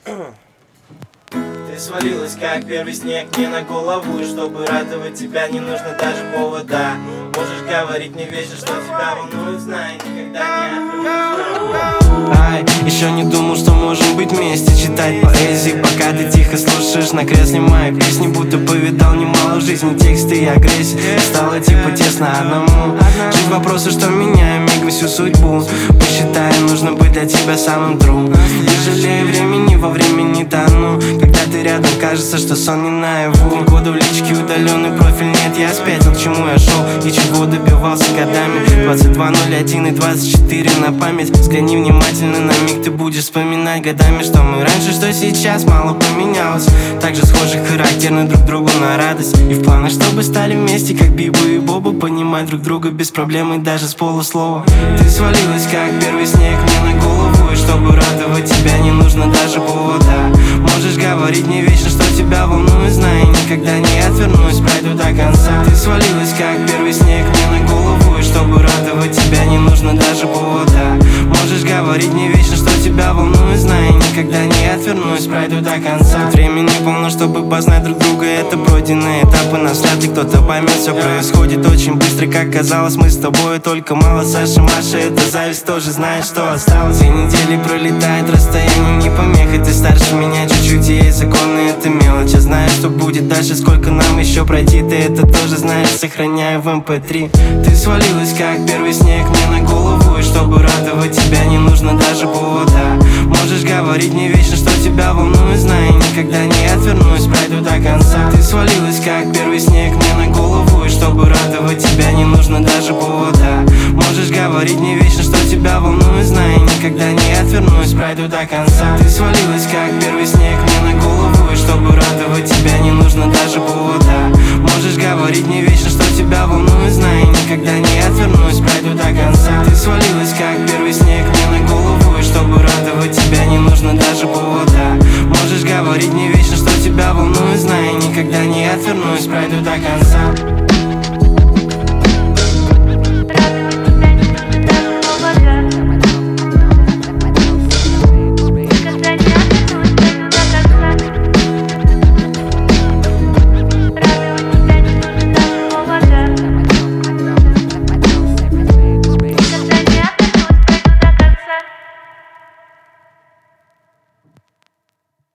Ты свалилась, как первый снег мне на голову. И чтобы радовать тебя, не нужно даже повода. Можешь говорить мне вечно, что тебя волнует, знай, никогда не Ай, еще не думал, что можем быть вместе. Читать поэзию, пока ты тихо слушаешь на кресле мои песни. Будто повидал немало жизни, тексты и агрессии. Стало типа тесно одному. Жить вопросы, что меняем мигом всю судьбу. Посчитаю, нужно быть для тебя самым true. Не жалею времени, во времени тону. Когда ты рядом, кажется, что сон не наяву. Года в личке, удаленный профиль, нет, я спятил, к чему я шел и чего добивался годами. 22:01 и 24 на память. Взгляни внимательно на миг, ты будешь вспоминать годами, что мы раньше, что сейчас, мало поменялось. Также схожи, характерны друг другу на радость. И в планах, чтобы стали вместе, как Бибу и Боба. Понимать друг друга без проблем и даже с полуслова. Ты свалилась, как первый снег мне на голову. И чтобы радовать тебя, не нужно даже повода. Можешь говорить мне вечно, что тебя волнует, знай, никогда не отвернусь, пройду до конца. Ты свалилась, как первый снег мне на голову. И чтобы радовать тебя, не нужно даже повода. Можешь говорить мне вечно, что тебя волнует, знай, никогда не отвернусь, пройду до конца. Времени полно, чтобы познать друг друга, это пройденные этапы. Нас вряд ли кто-то поймет, все происходит очень быстро, как казалось. Мы с тобой только мало, Саша, Маша, это зависть, тоже знаешь, что осталось. 2 недели пролетает, расстояние не помеха. Ты старше меня чуть-чуть, и есть законы, это мелочь. Я знаю, что будет дальше, сколько нам еще пройти. Ты это тоже знаешь, сохраняю в MP3. Ты свалилась, как первый снег мне на голову. И чтобы радовать тебя, не нужно даже повода. Можешь говорить мне вечно, что тебя волнует, знай, никогда не отвернусь, пройду до конца. Ты свалилась, как первый снег мне на голову. И чтобы радовать тебя, не нужно даже повода. Можешь говорить мне вечно, что тебя волнует, знай, никогда не отвернусь, пройду до конца. Ты свалилась, как первый снег мне на голову. И чтобы радовать тебя, не нужно даже повода. Можешь говорить мне вечно, что тебя волнует, знай, никогда не отвернусь, пройду до конца. Ты свалилась, как первый снег мне на голову. И чтобы радовать тебя, не нужно даже повода. Можешь говорить мне вечно, что тебя волнует, знай, никогда не отвернусь, пройду до конца.